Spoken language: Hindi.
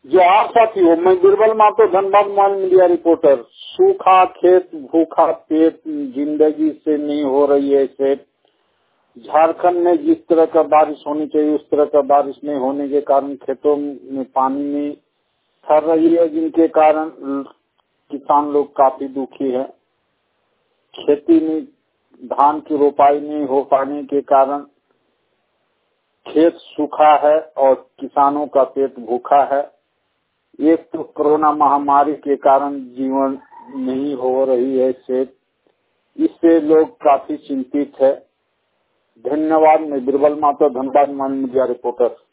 जो आप साथियों, मैं बीरबल मातो धनबाद माल मीडिया रिपोर्टर। सूखा खेत भूखा पेट, जिंदगी से नहीं हो रही है सेट। झारखंड में जिस तरह का बारिश होनी चाहिए उस तरह का बारिश नहीं होने के कारण खेतों में पानी नहीं ठहर रही है, जिनके कारण किसान लोग काफी दुखी है। खेती में धान की रोपाई नहीं हो पाने के कारण खेत सूखा है और किसानों का पेट भूखा है। एक तो कोरोना महामारी के कारण जीवन नहीं हो रही है सेट, इससे लोग काफी चिंतित है। धन्यवाद। मैं बीरबल मातो धनबाद मीडिया रिपोर्टर।